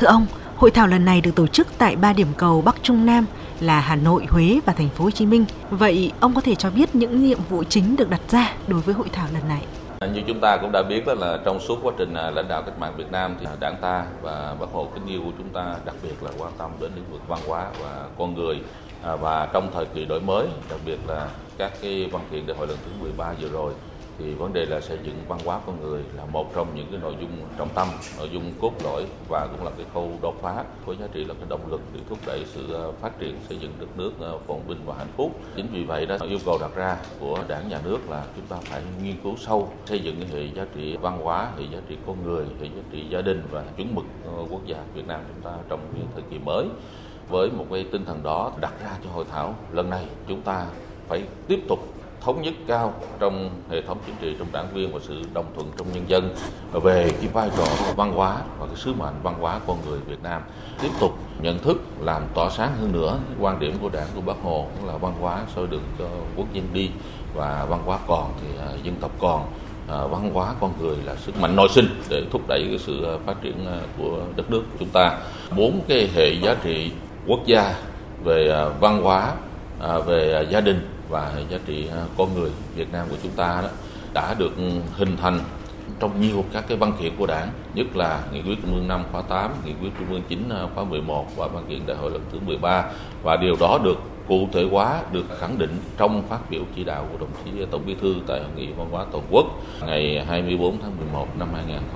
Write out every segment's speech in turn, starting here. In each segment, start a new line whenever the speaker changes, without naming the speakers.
Thưa ông, hội thảo lần này được tổ chức tại 3 điểm cầu Bắc Trung Nam là Hà Nội, Huế và Thành phố Hồ Chí Minh. Vậy ông có thể cho biết những nhiệm vụ chính được đặt ra đối với hội thảo lần này?
Như chúng ta cũng đã biết là trong suốt quá trình lãnh đạo cách mạng Việt Nam thì Đảng ta và Bác Hồ kính yêu của chúng ta đặc biệt là quan tâm đến lĩnh vực văn hóa và con người, và trong thời kỳ đổi mới, đặc biệt là các cái văn kiện đại hội lần thứ 13 vừa rồi thì vấn đề là xây dựng văn hóa con người là một trong những cái nội dung trọng tâm, nội dung cốt lõi và cũng là cái khâu đột phá với giá trị là cái động lực để thúc đẩy sự phát triển xây dựng đất nước phồn vinh và hạnh phúc. Chính vì vậy đó, yêu cầu đặt ra của Đảng, Nhà nước là chúng ta phải nghiên cứu sâu, xây dựng cái hệ giá trị văn hóa, hệ giá trị con người, hệ giá trị gia đình và chuẩn mực quốc gia Việt Nam chúng ta trong cái thời kỳ mới. Với một cái tinh thần đó đặt ra cho hội thảo lần này, chúng ta phải tiếp tục thống nhất cao trong hệ thống chính trị, trong đảng viên và sự đồng thuận trong nhân dân về cái vai trò văn hóa và cái sứ mệnh văn hóa con người Việt Nam. Tiếp tục nhận thức làm tỏa sáng hơn nữa quan điểm của Đảng, của Bác Hồ là văn hóa soi đường cho quốc dân đi và văn hóa còn thì dân tộc còn. Văn hóa con người là sức mạnh nội sinh để thúc đẩy cái sự phát triển của đất nước của chúng ta. 4 cái hệ giá trị quốc gia về văn hóa, về gia đình và hệ giá trị con người Việt Nam của chúng ta đó đã được hình thành trong nhiều các cái văn kiện của Đảng, nhất là nghị quyết Trung ương 5 khóa 8, nghị quyết Trung ương 9 khóa 11 và văn kiện đại hội lần thứ 13, và điều đó được cụ thể hóa, được khẳng định trong phát biểu chỉ đạo của đồng chí Tổng Bí thư tại Hội nghị Văn hóa Toàn quốc ngày 24 tháng 11 năm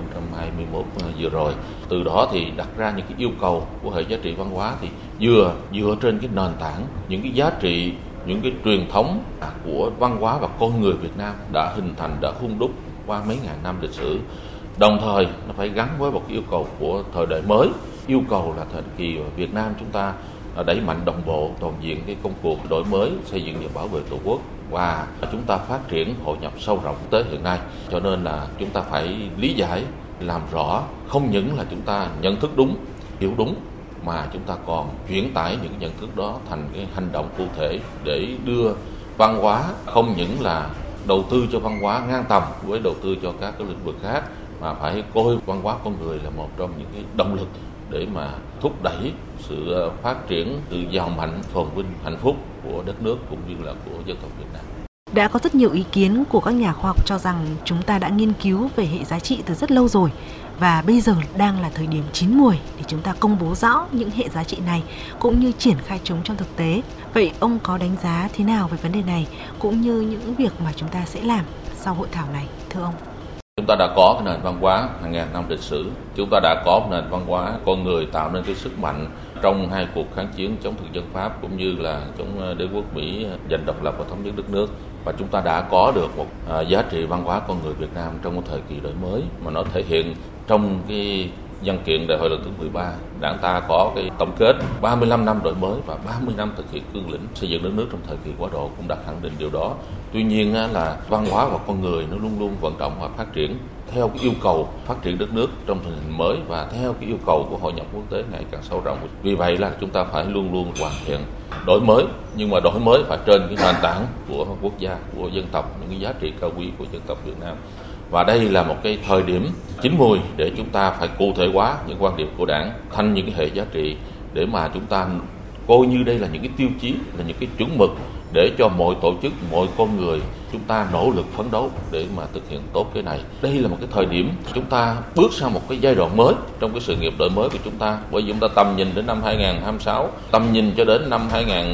2021 vừa rồi. Từ đó thì đặt ra những cái yêu cầu của hệ giá trị văn hóa thì vừa dựa trên cái nền tảng, những cái giá trị, những cái truyền thống của văn hóa và con người Việt Nam đã hình thành, đã hun đúc qua mấy ngàn năm lịch sử. Đồng thời nó phải gắn với một cái yêu cầu của thời đại mới, yêu cầu là thời kỳ Việt Nam chúng ta đẩy mạnh đồng bộ toàn diện cái công cuộc đổi mới, xây dựng và bảo vệ Tổ quốc, và chúng ta phát triển hội nhập sâu rộng quốc tế hiện nay. Cho nên là chúng ta phải lý giải, làm rõ, không những là chúng ta nhận thức đúng, hiểu đúng, mà chúng ta còn chuyển tải những nhận thức đó thành cái hành động cụ thể để đưa văn hóa không những là đầu tư cho văn hóa ngang tầm với đầu tư cho các cái lĩnh vực khác, mà phải coi văn hóa con người là một trong những cái động lực để mà thúc đẩy sự phát triển, sự giàu mạnh, phồn vinh, hạnh phúc của đất nước cũng như là của dân tộc Việt Nam.
Đã có rất nhiều ý kiến của các nhà khoa học cho rằng chúng ta đã nghiên cứu về hệ giá trị từ rất lâu rồi, và bây giờ đang là thời điểm chín muồi để chúng ta công bố rõ những hệ giá trị này cũng như triển khai chúng trong thực tế. Vậy ông có đánh giá thế nào về vấn đề này cũng như những việc mà chúng ta sẽ làm sau hội thảo này, thưa ông?
Chúng ta đã có cái nền văn hóa hàng ngàn năm lịch sử, chúng ta đã có nền văn hóa con người tạo nên cái sức mạnh trong hai cuộc kháng chiến chống thực dân Pháp cũng như là chống đế quốc Mỹ giành độc lập và thống nhất đất nước. Và chúng ta đã có được một giá trị văn hóa con người Việt Nam trong một thời kỳ đổi mới mà nó thể hiện trong cái văn kiện đại hội lần thứ 13. Đảng ta có cái tổng kết 35 năm đổi mới và 30 năm thực hiện cương lĩnh xây dựng đất nước trong thời kỳ quá độ cũng đã khẳng định điều đó. Tuy nhiên là văn hóa và con người nó luôn luôn vận động và phát triển theo cái yêu cầu phát triển đất nước trong tình hình mới và theo cái yêu cầu của hội nhập quốc tế ngày càng sâu rộng. Vì vậy là chúng ta phải luôn luôn hoàn thiện, đổi mới, nhưng mà đổi mới phải trên cái nền tảng của quốc gia, của dân tộc, những cái giá trị cao quý của dân tộc Việt Nam. Và đây là một cái thời điểm chín muồi để chúng ta phải cụ thể hóa những quan điểm của Đảng thành những cái hệ giá trị để mà chúng ta coi như đây là những cái tiêu chí, là những cái chuẩn mực để cho mọi tổ chức, mọi con người chúng ta nỗ lực phấn đấu để mà thực hiện tốt cái này. Đây là một cái thời điểm chúng ta bước sang một cái giai đoạn mới trong cái sự nghiệp đổi mới của chúng ta, bởi vì chúng ta tầm nhìn đến năm 2026, tầm nhìn cho đến năm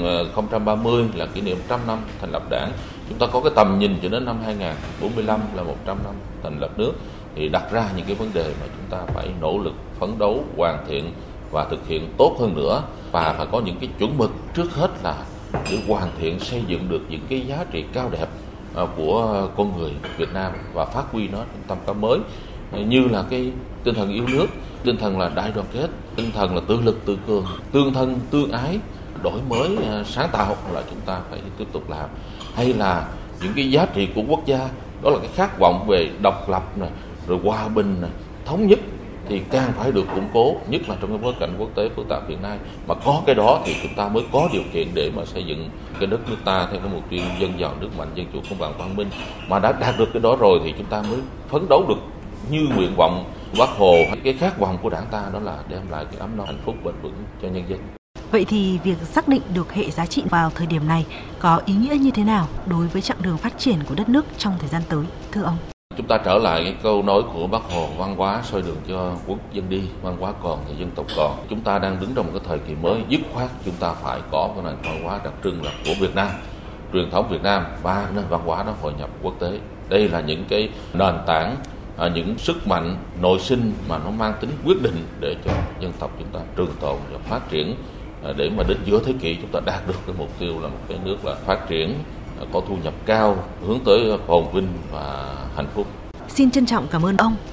2030 là kỷ niệm 100 năm thành lập Đảng. Chúng ta có cái tầm nhìn cho đến năm 2045 là 100 năm thành lập nước, thì đặt ra những cái vấn đề mà chúng ta phải nỗ lực phấn đấu, hoàn thiện và thực hiện tốt hơn nữa, và phải có những cái chuẩn mực trước hết là để hoàn thiện xây dựng được những cái giá trị cao đẹp của con người Việt Nam và phát huy nó trong tầm cao mới, như là cái tinh thần yêu nước, tinh thần là đại đoàn kết, tinh thần là tự lực tự cường, tương thân tương ái, đổi mới sáng tạo là chúng ta phải tiếp tục làm. Hay là những cái giá trị của quốc gia, đó là cái khát vọng về độc lập này, rồi hòa bình này, thống nhất, thì càng phải được củng cố, nhất là trong cái bối cảnh quốc tế phức tạp hiện nay. Mà có cái đó thì chúng ta mới có điều kiện để mà xây dựng cái đất nước ta theo cái mục tiêu dân giàu, nước mạnh, dân chủ, công bằng, văn minh. Mà đã đạt được cái đó rồi thì chúng ta mới phấn đấu được như nguyện vọng Bác Hồ, cái khát vọng của Đảng ta đó là đem lại cái ấm no hạnh phúc bền vững cho nhân dân.
Vậy thì việc xác định được hệ giá trị vào thời điểm này có ý nghĩa như thế nào đối với chặng đường phát triển của đất nước trong thời gian tới, thưa ông?
Chúng ta trở lại cái câu nói của Bác Hồ, văn hóa soi đường cho quốc dân đi, văn hóa còn thì dân tộc còn. Chúng ta đang đứng trong một cái thời kỳ mới, dứt khoát chúng ta phải có cái nền văn hóa đặc trưng là của Việt Nam, truyền thống Việt Nam và nền văn hóa nó hội nhập quốc tế. Đây là những cái nền tảng, những sức mạnh nội sinh mà nó mang tính quyết định để cho dân tộc chúng ta trường tồn và phát triển, để mà đến giữa thế kỷ chúng ta đạt được cái mục tiêu là một cái nước là phát triển, có thu nhập cao, hướng tới phồn vinh và hạnh phúc.
Xin trân trọng cảm ơn ông